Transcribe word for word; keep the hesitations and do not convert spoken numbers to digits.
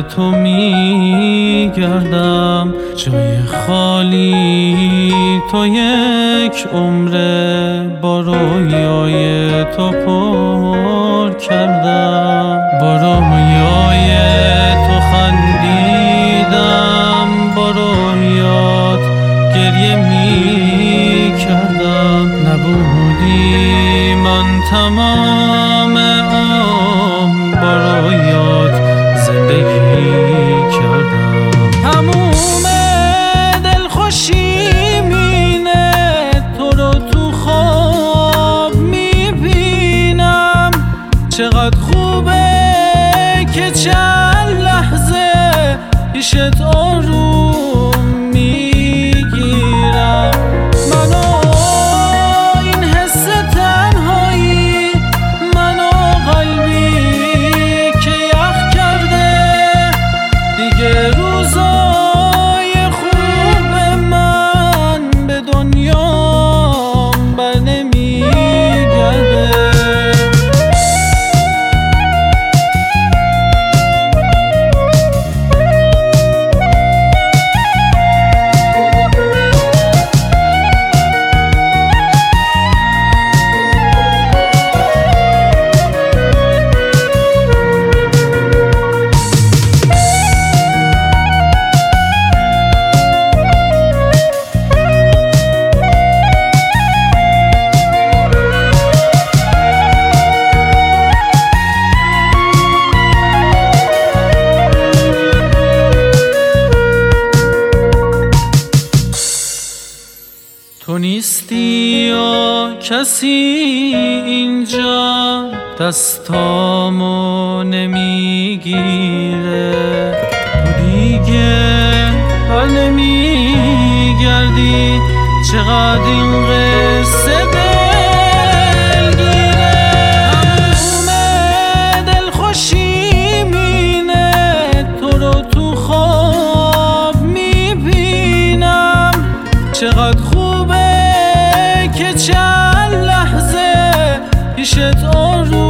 تو میگردم، جای خالی تو یک عمره با رویای تو پر کردم. با رویای تو خندیدم، با رویات گریه میکردم. نبودی من تمام عمر با رویات زندگی کردم. تموم دلخوشی مینه تو رو تو خواب میبینم. چقدر خوبه که چند لحظه پیشت آروم میگیرم. منو این حس تنهایی، منو قلبی که یخ کرده، دیگه روزای خوب من به دنیام بر نمیگرده. تو نیستی یا کسی اینجا دستامو نمیگیره. تو دیگه بر نمیگردی، چقدر این قصه دلگیره. هموم دلخوشی مینه تو رو تو خواب میبینم. چقدر خوبه که چند لحظه پیشت آروم